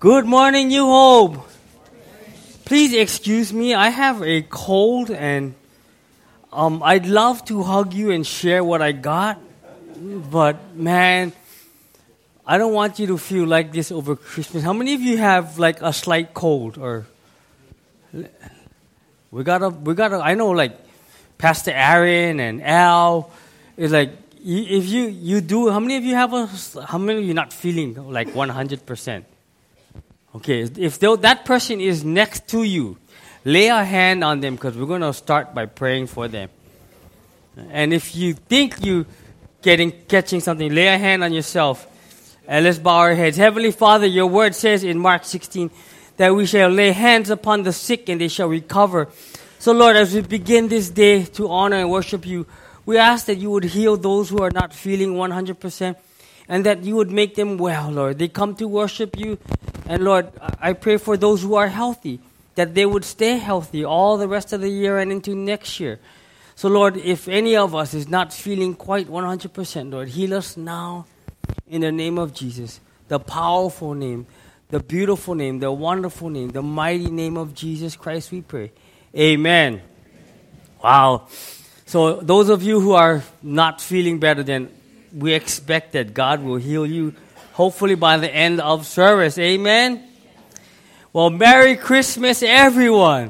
Good morning, New Hope. Please excuse me. I have a cold and I'd love to hug you and share what I got. But man, I don't want you to feel like this over Christmas. How many of you have like a slight cold or we gotta I know like Pastor Aaron and Al is like if you do, how many of you how many of you not feeling like 100%? Okay, if that person is next to you, lay a hand on them because we're going to start by praying for them. And if you think you catching something, lay a hand on yourself. And let's bow our heads. Heavenly Father, your word says in Mark 16 that we shall lay hands upon the sick and they shall recover. So Lord, as we begin this day to honor and worship you, we ask that you would heal those who are not feeling 100%. And that you would make them well, Lord. They come to worship you. And Lord, I pray for those who are healthy, that they would stay healthy all the rest of the year and into next year. So Lord, if any of us is not feeling quite 100%, Lord, heal us now in the name of Jesus. The powerful name, the beautiful name, the wonderful name, the mighty name of Jesus Christ we pray. Amen. Wow. So those of you who are not feeling better, then we expect that God will heal you, hopefully by the end of service. Amen? Well, Merry Christmas, everyone.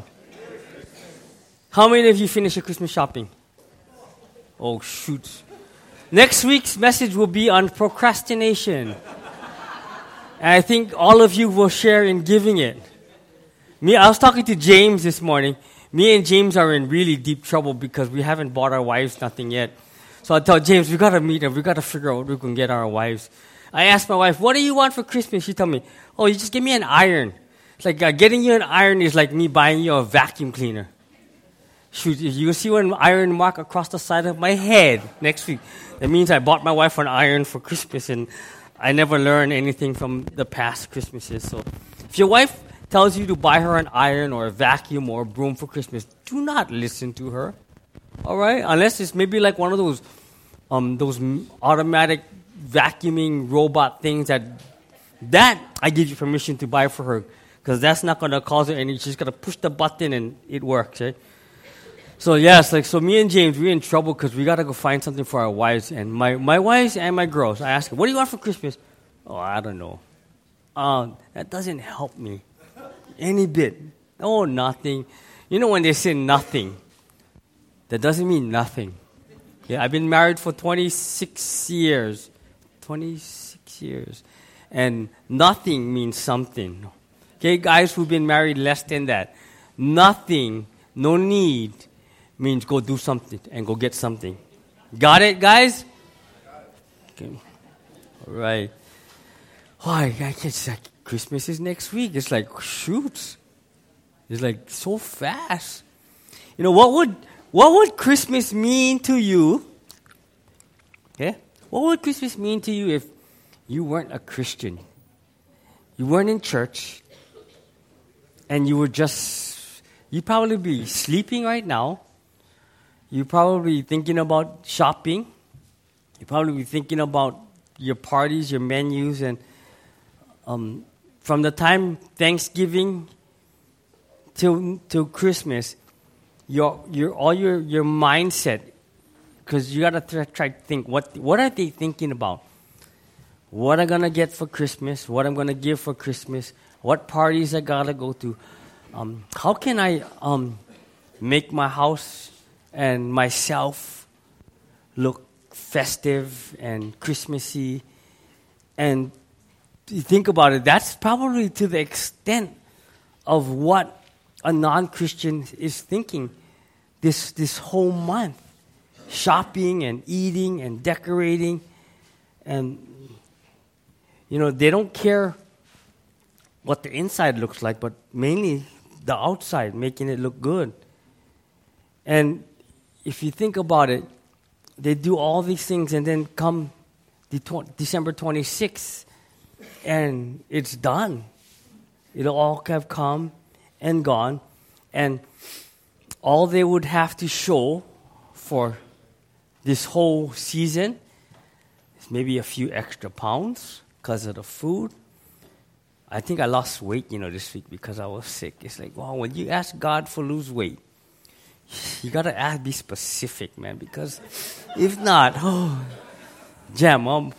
How many of you finished your Christmas shopping? Oh, shoot. Next week's message will be on procrastination. And I think all of you will share in giving it. I was talking to James this morning. Me and James are in really deep trouble because we haven't bought our wives nothing yet. So I told James, we got to meet and we got to figure out what we can get our wives. I asked my wife, what do you want for Christmas? She told me, oh, you just give me an iron. It's like getting you an iron is like me buying you a vacuum cleaner. Shoot, if you see one iron mark across the side of my head next week, that means I bought my wife an iron for Christmas and I never learned anything from the past Christmases. So if your wife tells you to buy her an iron or a vacuum or a broom for Christmas, do not listen to her. All right, unless it's maybe like one of those automatic vacuuming robot things that I give you permission to buy for her because that's not going to cause her any. She's going to push the button and it works, right? So yes, so me and James, we're in trouble because we got to go find something for our wives and my wives and my girls. I ask them, what do you want for Christmas? Oh, I don't know. That doesn't help me any bit. Oh, nothing. You know when they say nothing, that doesn't mean nothing. Yeah, I've been married for 26 years. 26 years. And nothing means something. Okay, guys who've been married less than that. Nothing, no need, means go do something and go get something. Got it, guys? Okay. All right. Oh, it's like Christmas is next week. It's like, shoot. It's like so fast. You know, what would Christmas mean to you? Okay? What would Christmas mean to you if you weren't a Christian? You weren't in church, and you'd probably be sleeping right now. You'd probably be thinking about shopping. You'd probably be thinking about your parties, your menus, and from the time Thanksgiving till Christmas, your mindset, because you gotta try to think what are they thinking about? What I'm gonna get for Christmas? What I'm gonna give for Christmas? What parties I gotta go to? How can I make my house and myself look festive and Christmassy? And you think about it, that's probably to the extent of what a non-Christian is thinking this whole month. Shopping and eating and decorating. And, you know, they don't care what the inside looks like, but mainly the outside, making it look good. And if you think about it, they do all these things and then come December 26th, and it's done. It'll all have come and gone, and all they would have to show for this whole season is maybe a few extra pounds because of the food, I think I lost weight, this week because I was sick. It's like, wow, when you ask God for lose weight, you got to be specific, man, because if not, Mom.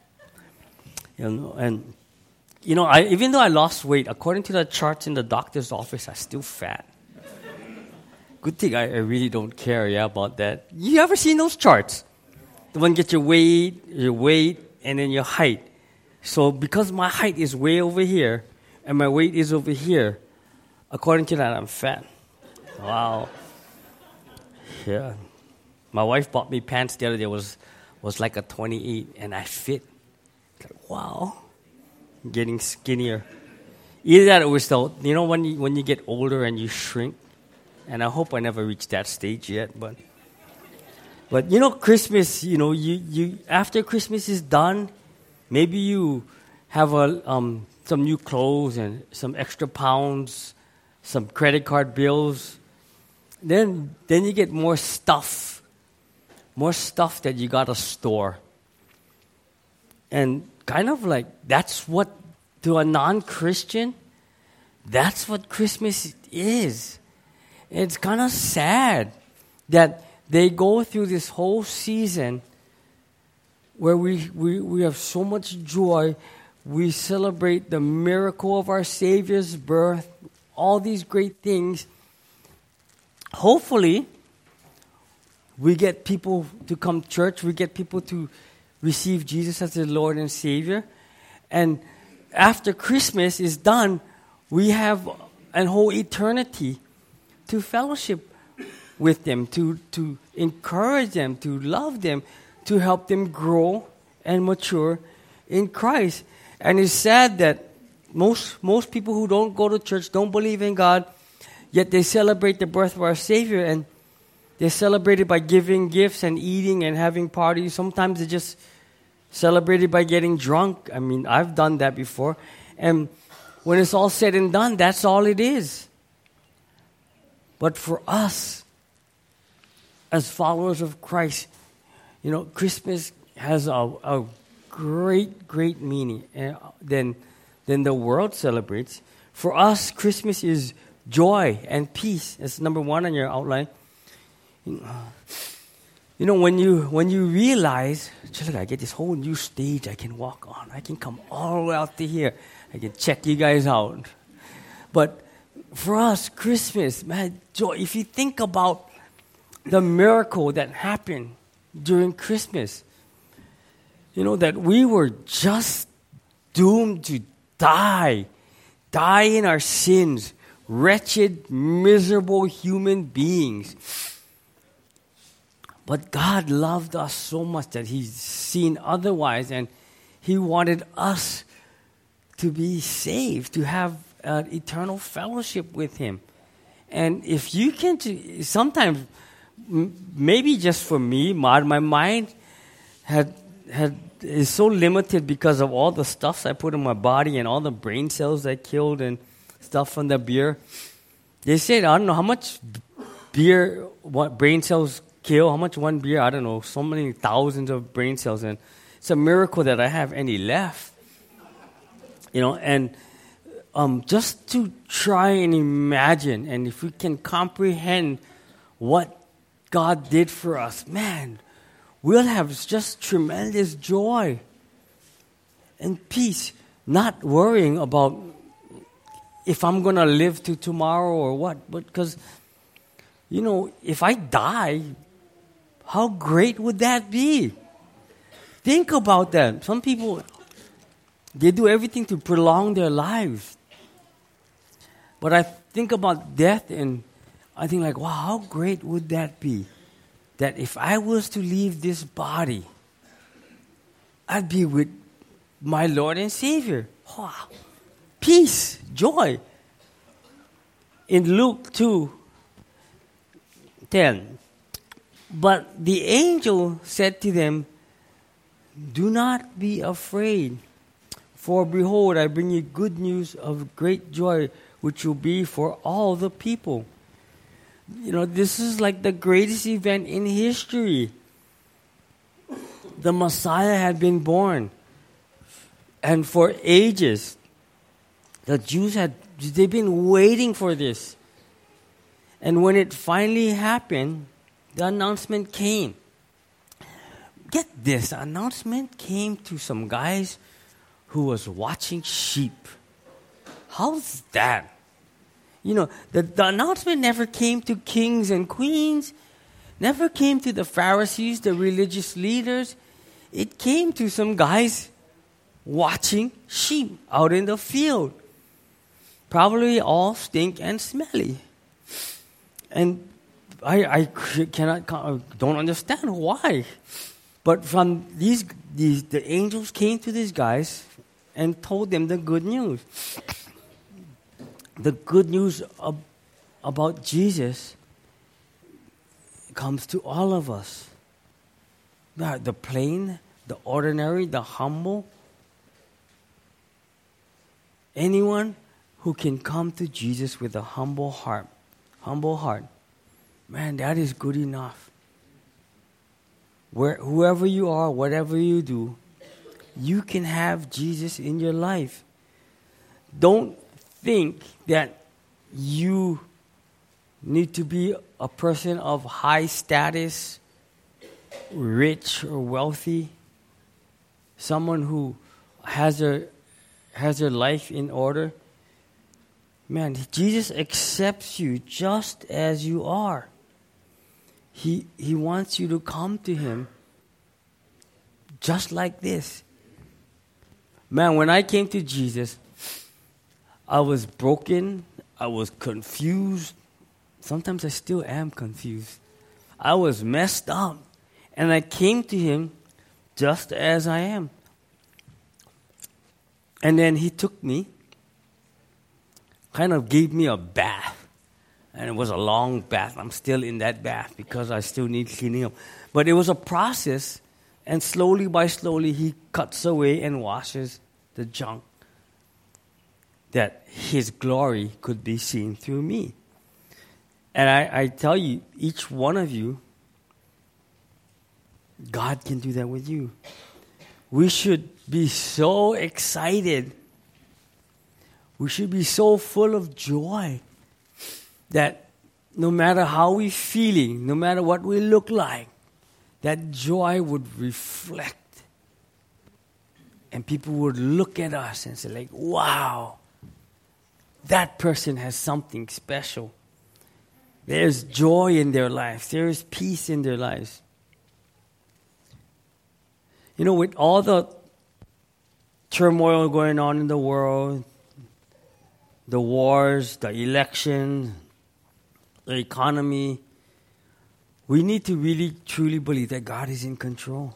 And even though I lost weight, according to the charts in the doctor's office, I'm still fat. Good thing I really don't care about that. You ever seen those charts? The one get your weight, and then your height. So because my height is way over here, and my weight is over here, according to that, I'm fat. Wow. Yeah. My wife bought me pants the other day. Was like a 28, and I fit. Like, wow. Getting skinnier. Either that or it's when you get older and you shrink. And I hope I never reach that stage yet, but Christmas, you after Christmas is done, maybe you have some new clothes and some extra pounds, some credit card bills. Then you get more stuff that you gotta store. And kind of like that's what, to a non-Christian, that's what Christmas is. It's kind of sad that they go through this whole season where we have so much joy. We celebrate the miracle of our Savior's birth, all these great things. Hopefully, we get people to come to church. We get people to receive Jesus as their Lord and Savior. And after Christmas is done, we have a whole eternity to fellowship with them, to encourage them, to love them, to help them grow and mature in Christ. And it's sad that most people who don't go to church don't believe in God, yet they celebrate the birth of our Savior, and they celebrate it by giving gifts and eating and having parties. Sometimes they just celebrate it by getting drunk. I mean, I've done that before. And when it's all said and done, that's all it is. But for us, as followers of Christ, Christmas has a great, great meaning than the world celebrates. For us, Christmas is joy and peace. That's number one on your outline. When you realize, just like I get this whole new stage I can walk on. I can come all the way out to here. I can check you guys out. But for us, Christmas, man, joy. If you think about the miracle that happened during Christmas, that we were just doomed to die in our sins, wretched, miserable human beings. But God loved us so much that He's seen otherwise, and He wanted us to be saved, to have an eternal fellowship with Him. And if you can, sometimes, maybe just for me, my mind is so limited because of all the stuff I put in my body and all the brain cells I killed and stuff from the beer. They said, I don't know how much beer, what brain cells kill, how much one beer, I don't know, so many thousands of brain cells. And it's a miracle that I have any left. And just to try and imagine, and if we can comprehend what God did for us, man, we'll have just tremendous joy and peace, not worrying about if I'm going to live to tomorrow or what. Because, if I die, how great would that be? Think about that. Some people, they do everything to prolong their lives. But I think about death and I think like, wow, how great would that be? That if I was to leave this body, I'd be with my Lord and Savior. Wow. Peace, joy. In Luke 2:10, but the angel said to them, do not be afraid, for behold, I bring you good news of great joy, which will be for all the people. This is like the greatest event in history. The Messiah had been born. And for ages, The Jews they've been waiting for this. And when it finally happened, the announcement came. Get this, the announcement came to some guys who was watching sheep. How's that? You know, the announcement never came to kings and queens, never came to the Pharisees, the religious leaders. It came to some guys watching sheep out in the field. Probably all stink and smelly. And I don't understand why. But from the angels came to these guys and told them the good news. The good news about Jesus comes to all of us. The plain, the ordinary, the humble. Anyone who can come to Jesus with a humble heart, man, that is good enough. Whoever you are, whatever you do, you can have Jesus in your life. Don't think that you need to be a person of high status, rich or wealthy, someone who has their life in order. Man, Jesus accepts you just as you are. He wants you to come to Him just like this. Man, when I came to Jesus, I was broken. I was confused. Sometimes I still am confused. I was messed up. And I came to Him just as I am. And then He took me, kind of gave me a bath. And it was a long bath. I'm still in that bath because I still need cleaning up. But it was a process, and slowly by slowly, He cuts away and washes the junk, that His glory could be seen through me. And I tell you, each one of you, God can do that with you. We should be so excited. We should be so full of joy that no matter how we're feeling, no matter what we look like, that joy would reflect. And people would look at us and say like, wow, that person has something special. There's joy in their lives. There is peace in their lives. You know, with all the turmoil going on in the world, the wars, the election, the economy, we need to really, truly believe that God is in control.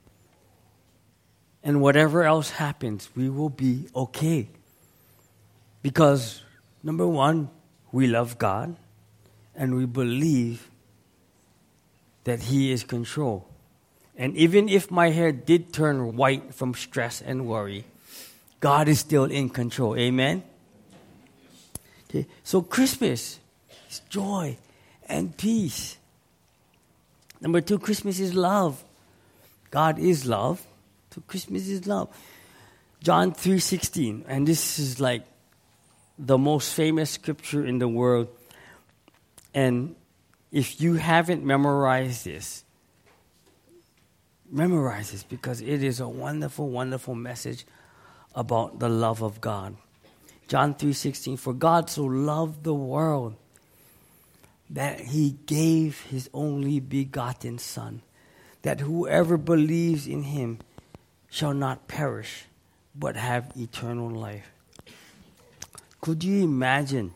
And whatever else happens, we will be okay. Because, number one, we love God, and we believe that He is in control. And even if my hair did turn white from stress and worry, God is still in control. Amen? Okay. So Christmas is joy and peace. Number two, Christmas is love. God is love. So Christmas is love. John 3:16. And this is like the most famous scripture in the world. And if you haven't memorized this, memorize this, because it is a wonderful, wonderful message about the love of God. John 3:16, for God so loved the world that He gave His only begotten Son, that whoever believes in Him shall not perish, but have eternal life. Could you imagine?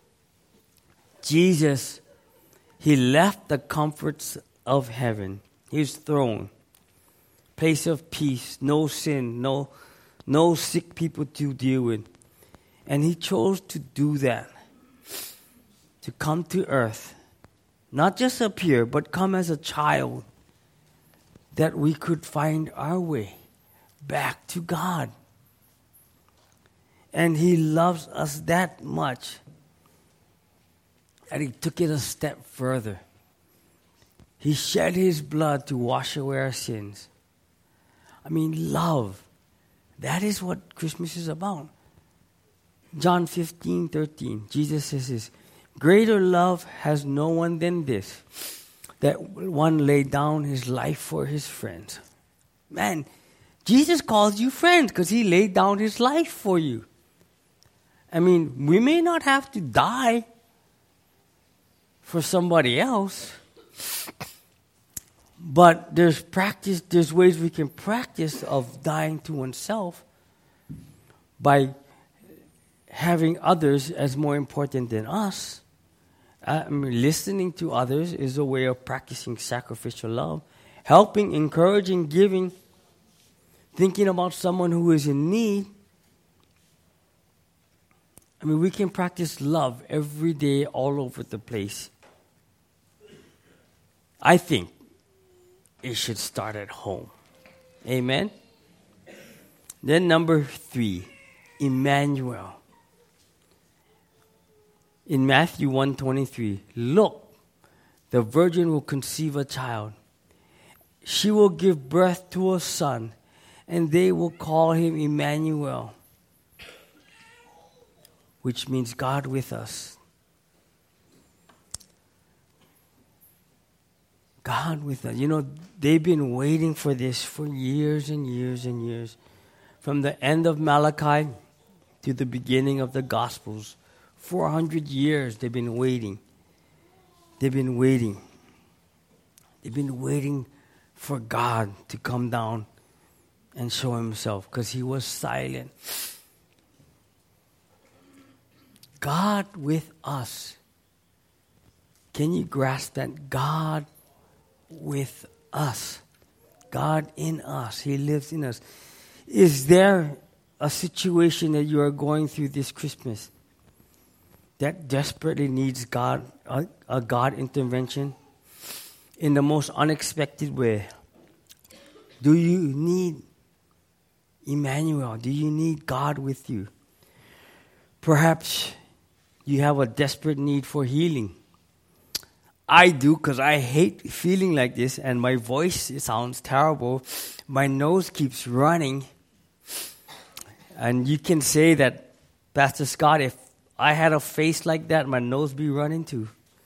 Jesus, He left the comforts of heaven, His throne, place of peace, no sin, no sick people to deal with. And He chose to do that, to come to earth, not just appear, but come as a child, that we could find our way back to God. And He loves us that much that He took it a step further. He shed His blood to wash away our sins. I mean, love. That is what Christmas is about. John 15:13, Jesus says this, greater love has no one than this, that one laid down his life for his friends. Man, Jesus calls you friends because he laid down his life for you. I mean, we may not have to die for somebody else, but there's ways we can practice of dying to oneself by having others as more important than us. I mean, listening to others is a way of practicing sacrificial love. Helping, encouraging, giving, thinking about someone who is in need. I mean, we can practice love every day all over the place. I think it should start at home. Amen? Then number 3, Emmanuel. In Matthew 1:23, look, the virgin will conceive a child. She will give birth to a son, and they will call him Emmanuel, which means God with us. God with us. You know, they've been waiting for this for years and years and years. From the end of Malachi to the beginning of the Gospels, 400 years they've been waiting. They've been waiting. They've been waiting for God to come down and show himself because he was silent. God with us. Can you grasp that? God with us. God in us. He lives in us. Is there a situation that you are going through this Christmas that desperately needs God, a God intervention in the most unexpected way? Do you need Emmanuel? Do you need God with you? Perhaps you have a desperate need for healing. I do, because I hate feeling like this, and my voice sounds terrible. My nose keeps running. And you can say that, Pastor Scott, if I had a face like that, my nose be running too.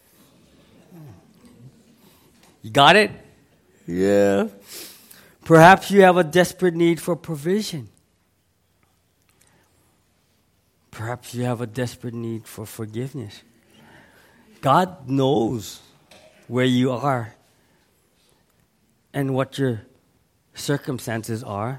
You got it? Yeah. Perhaps you have a desperate need for provision. Perhaps you have a desperate need for forgiveness. God knows where you are and what your circumstances are.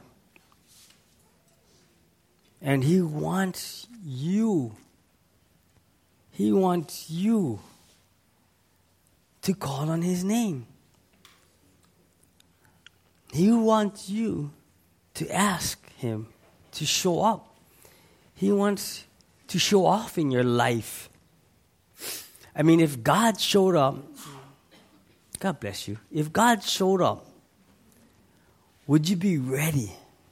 And he wants you. He wants you to call on his name. He wants you to ask him to show up. He wants to show off in your life. I mean, if God showed up, God bless you. If God showed up, would you be ready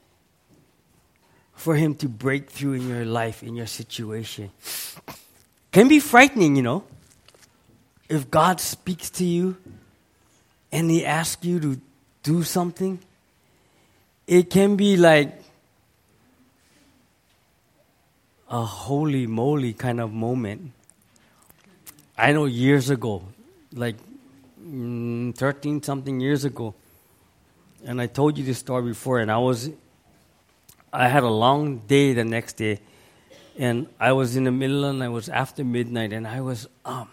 for him to break through in your life, in your situation? Can be frightening, you know. If God speaks to you and he asks you to do something, it can be like a holy moly kind of moment. I know years ago, like 13-something years ago, and I told you this story before, and I had a long day the next day, and I was in the middle, and I was after midnight, and I was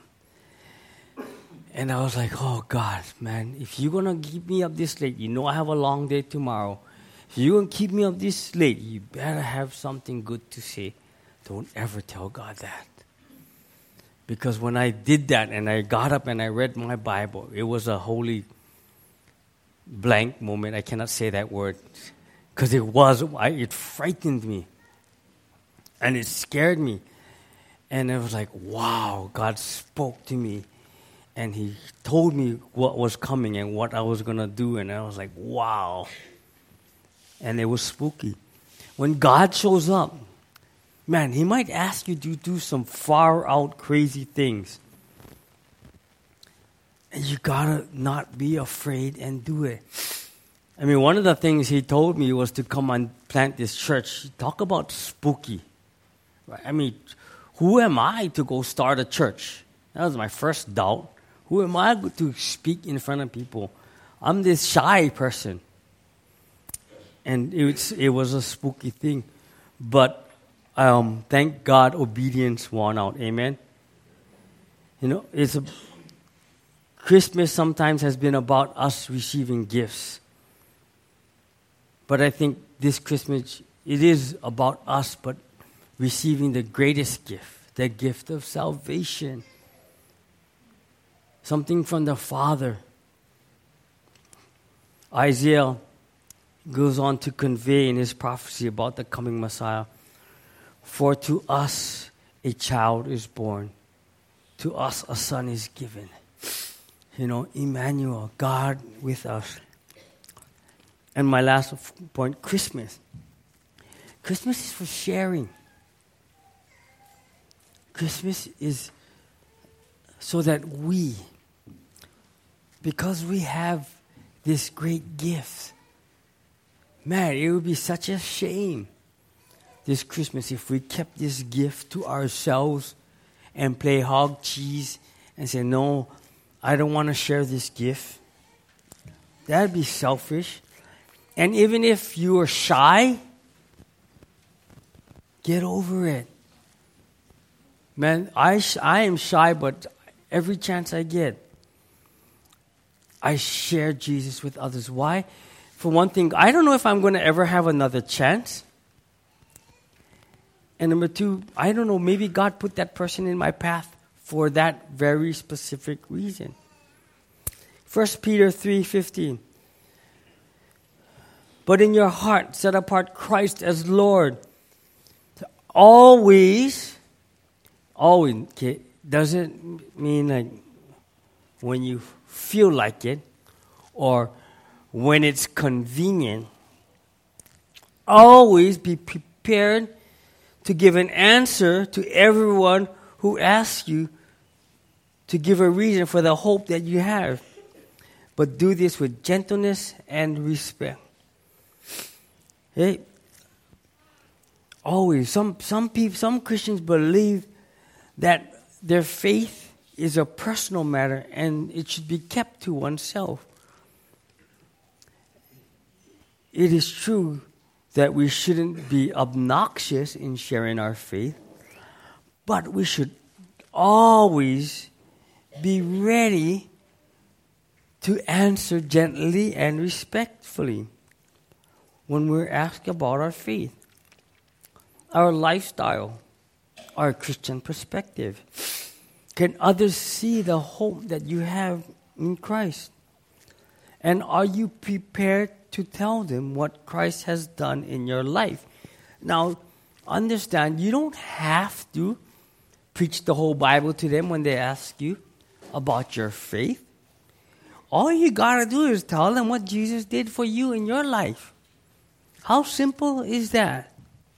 like, oh God, man, if you're going to keep me up this late, you know I have a long day tomorrow. If you're going to keep me up this late, you better have something good to say. Don't ever tell God that. Because when I did that and I got up and I read my Bible, it was a holy blank moment. I cannot say that word. Because it frightened me. And it scared me. And it was like, wow, God spoke to me. And he told me what was coming and what I was going to do. And I was like, wow. And it was spooky. When God shows up, man, he might ask you to do some far out crazy things. And you gotta not be afraid and do it. I mean, one of the things he told me was to come and plant this church. Talk about spooky, Right? I mean, who am I to go start a church? That was my first doubt. Who am I to speak in front of people? I'm this shy person. And it was a spooky thing. But thank God obedience won out. Amen? You know, Christmas sometimes has been about us receiving gifts. But I think this Christmas, it is about us, but receiving the greatest gift, the gift of salvation. Something from the Father. Isaiah goes on to convey in his prophecy about the coming Messiah. For to us a child is born. To us a son is given. You know, Emmanuel, God with us. And my last point, Christmas. Christmas is for sharing. Christmas is so that because we have this great gift, man, it would be such a shame this Christmas if we kept this gift to ourselves and play hog cheese and say, no, I don't want to share this gift. That would be selfish. And even if you are shy, get over it. Man, I am shy, but every chance I get, I share Jesus with others. Why? For one thing, I don't know if I'm going to ever have another chance. And number two, I don't know, maybe God put that person in my path for that very specific reason. 1 Peter 3:15. But in your heart, set apart Christ as Lord. Always, okay, doesn't mean like when you feel like it or when it's convenient. Always be prepared to give an answer to everyone who asks you to give a reason for the hope that you have. But do this with gentleness and respect. Hey, always, some Christians believe that their faith is a personal matter and it should be kept to oneself. It is true that we shouldn't be obnoxious in sharing our faith, but we should always be ready to answer gently and respectfully when we're asked about our faith, our lifestyle, our Christian perspective. Can others see the hope that you have in Christ? And are you prepared to tell them what Christ has done in your life? Now, understand, you don't have to preach the whole Bible to them when they ask you about your faith. All you got to do is tell them what Jesus did for you in your life. How simple is that?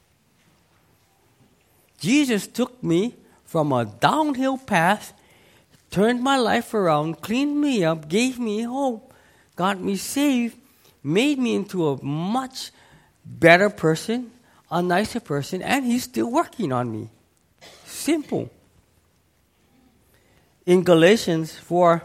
Jesus took me from a downhill path, turned my life around, cleaned me up, gave me hope, got me saved, made me into a much better person, a nicer person, and He's still working on me. Simple. In Galatians 4,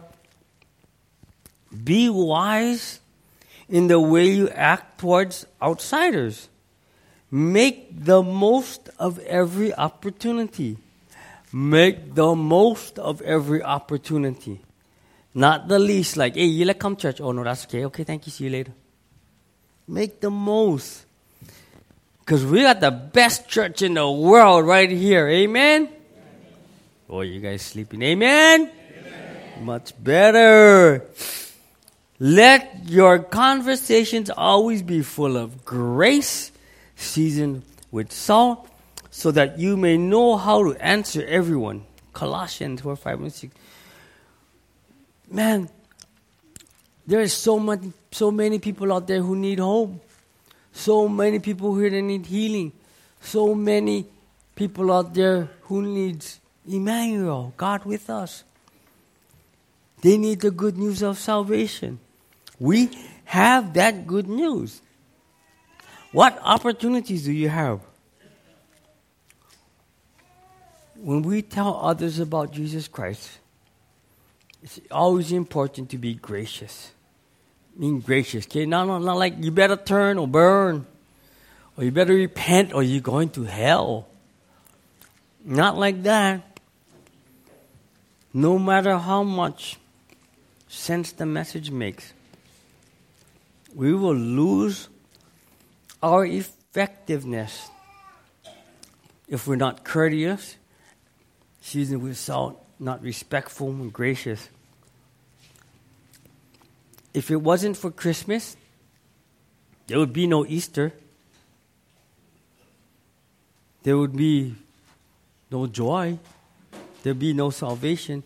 be wise in the way you act towards outsiders. Make the most of every opportunity. Make the most of every opportunity. Not the least, like, hey, you like come church? Oh, no, that's okay. Okay, thank you. See you later. Make the most. Because we got the best church in the world right here. Amen? Oh, you guys sleeping? Amen? Amen. Much better. Let your conversations always be full of grace, seasoned with salt, so that you may know how to answer everyone. Colossians 4, 5, and 6. Man, there is so many people out there who need hope. So many people here that need healing. So many people out there who need Emmanuel, God with us. They need the good news of salvation. We have that good news. What opportunities do you have? when we tell others about Jesus Christ, it's always important to be gracious. Being gracious, okay? Not like you better turn or burn, or you better repent or you're going to hell. Not like that. No matter how much sense the message makes, we will lose our effectiveness if we're not courteous, seasoned with salt, not respectful and gracious. If it wasn't for Christmas, there would be no Easter. There would be no joy. There'd be no salvation.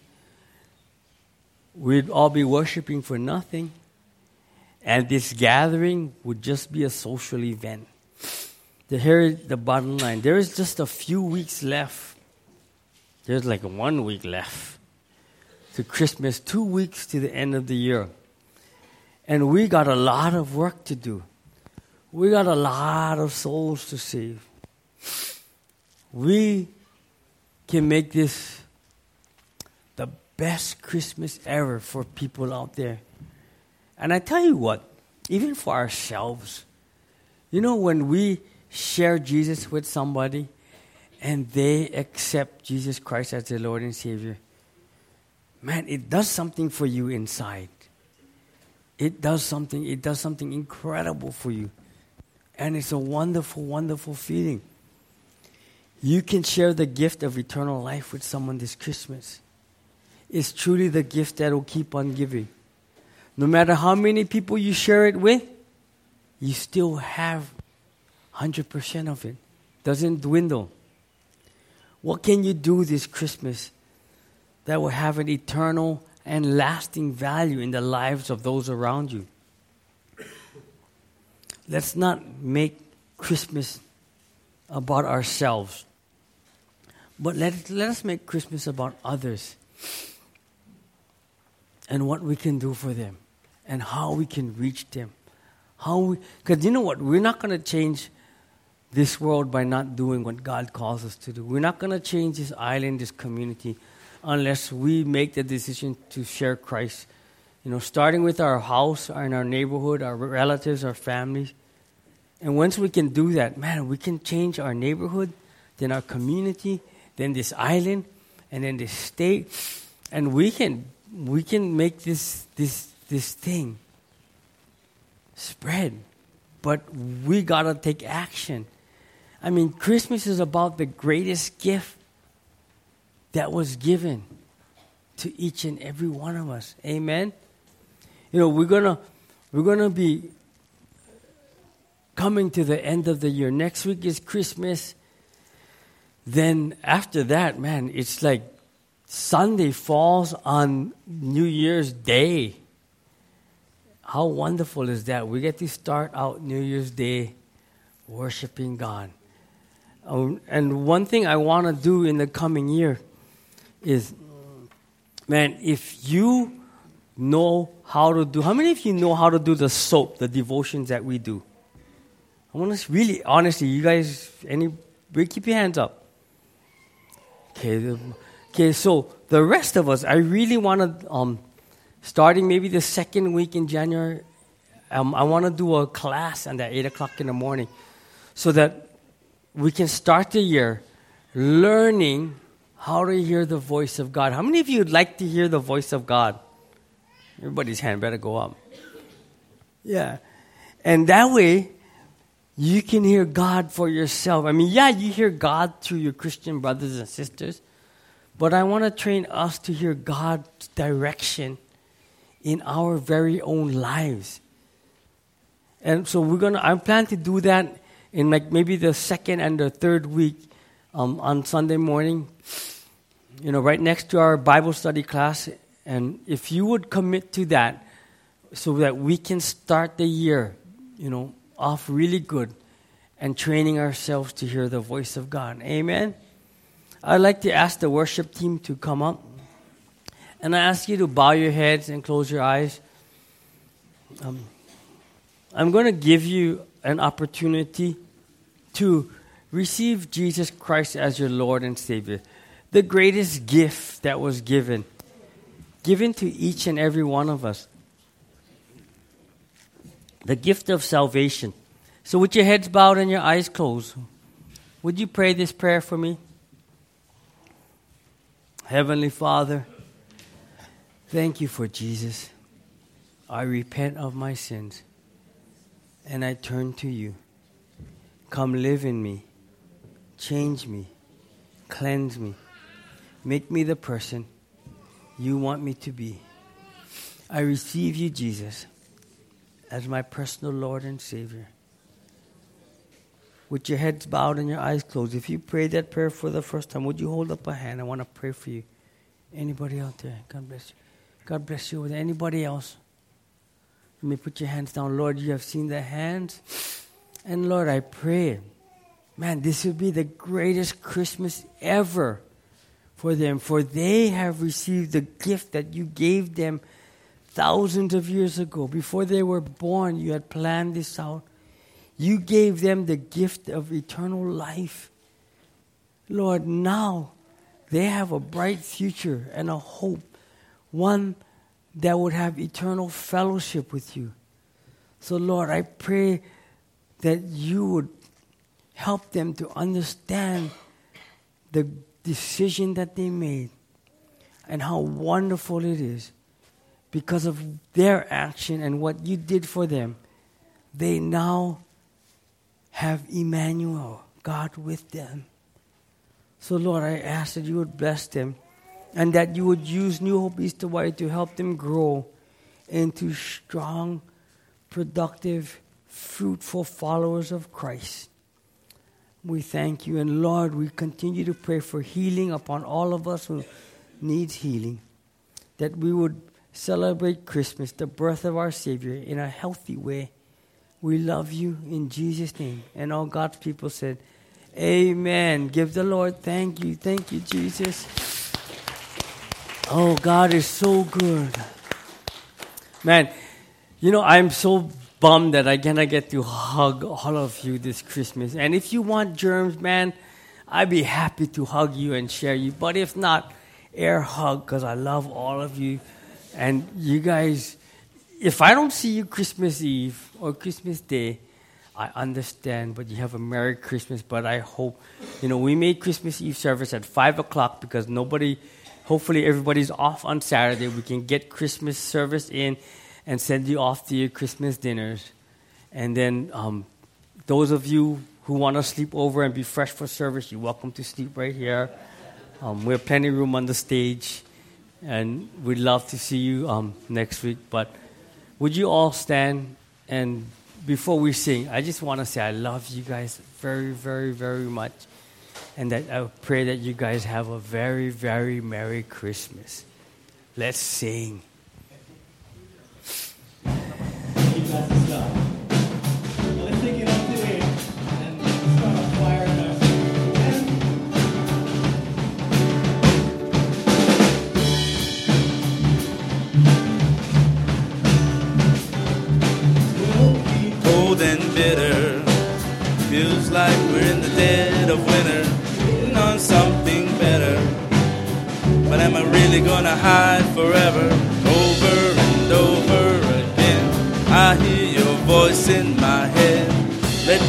We'd all be worshiping for nothing. And this gathering would just be a social event. Here's the bottom line. There is just a few weeks left. There's like 1 week left to Christmas, 2 weeks to the end of the year. And we got a lot of work to do. We got a lot of souls to save. We can make this the best Christmas ever for people out there. And I tell you what, even for ourselves, when we share Jesus with somebody and they accept Jesus Christ as their Lord and Savior, man, it does something for you inside. It does something incredible for you. And it's a wonderful, wonderful feeling. You can share the gift of eternal life with someone this Christmas. It's truly the gift that will keep on giving. No matter how many people you share it with, you still have 100% of it. Doesn't dwindle. What can you do this Christmas that will have an eternal and lasting value in the lives of those around you? Let's not make Christmas about ourselves, but let us make Christmas about others and what we can do for them and how we can reach them. Because you know what? We're not going to change this world by not doing what God calls us to do. We're not going to change this island, this community, unless we make the decision to share Christ. Starting with our house, in our neighborhood, our relatives, our families. And once we can do that, man, we can change our neighborhood, then our community, then this island, and then this state. And we can make this thing spread. But we got to take action. I mean, Christmas is about the greatest gift that was given to each and every one of us. Amen? We're gonna be coming to the end of the year. Next week is Christmas. Then after that, man, it's like Sunday falls on New Year's Day. How wonderful is that? We get to start out New Year's Day worshiping God. And one thing I want to do in the coming year is, man, if you know how to do, how many of you know how to do the soap, the devotions that we do? I want to really, honestly, you guys, keep your hands up. Okay, so the rest of us, I really want to, starting maybe the second week in January, I want to do a class at 8 o'clock in the morning so that we can start the year learning how to hear the voice of God. How many of you would like to hear the voice of God? Everybody's hand better go up. Yeah. And that way, you can hear God for yourself. I mean, yeah, you hear God through your Christian brothers and sisters, but I want to train us to hear God's direction in our very own lives. And so I plan to do that in like maybe the second and the third week on Sunday morning, right next to our Bible study class. And if you would commit to that so that we can start the year, off really good and training ourselves to hear the voice of God. Amen? I'd like to ask the worship team to come up. And I ask you to bow your heads and close your eyes. I'm going to give you an opportunity to receive Jesus Christ as your Lord and Savior. the greatest gift that was given to each and every one of us. The gift of salvation. So with your heads bowed and your eyes closed, would you pray this prayer for me? Heavenly Father, thank you for Jesus. I repent of my sins and I turn to you. Come live in me. Change me. Cleanse me. Make me the person you want me to be. I receive you, Jesus, as my personal Lord and Savior. With your heads bowed and your eyes closed, if you prayed that prayer for the first time, would you hold up a hand? I want to pray for you. Anybody out there? God bless you. God bless you. With anybody else? You may put your hands down. Lord, you have seen the hands. And Lord, I pray, man, this would be the greatest Christmas ever for them. For they have received the gift that you gave them thousands of years ago. Before they were born, you had planned this out. You gave them the gift of eternal life. Lord, now they have a bright future and a hope. One that would have eternal fellowship with you. So Lord, I pray that you would help them to understand the decision that they made and how wonderful it is. Because of their action and what you did for them, they now have Emmanuel, God with them. So Lord, I ask that you would bless them and that you would use New Hope Easter White to help them grow into strong, productive, fruitful followers of Christ. We thank you. And Lord, we continue to pray for healing upon all of us who needs healing. That we would celebrate Christmas, the birth of our Savior, in a healthy way. We love you in Jesus' name. And all God's people said, amen. Give the Lord thank you. Thank you, Jesus. Oh, God is so good. Man, you know, I'm so bummed that I cannot get to hug all of you this Christmas. And if you want germs, man, I'd be happy to hug you and share you. But if not, air hug, because I love all of you. And you guys, if I don't see you Christmas Eve or Christmas Day, I understand, but you have a Merry Christmas. But I hope, we made Christmas Eve service at 5 o'clock because hopefully everybody's off on Saturday. We can get Christmas service in and send you off to your Christmas dinners. And then those of you who want to sleep over and be fresh for service, you're welcome to sleep right here. We have plenty of room on the stage. And we'd love to see you next week. But would you all stand? And before we sing, I just want to say I love you guys very, very, very much. And that I pray that you guys have a very, very Merry Christmas. Let's sing. And bitter, feels like we're in the dead of winter, waiting on something better. But am I really gonna hide forever? Over and over again, I hear your voice in my head.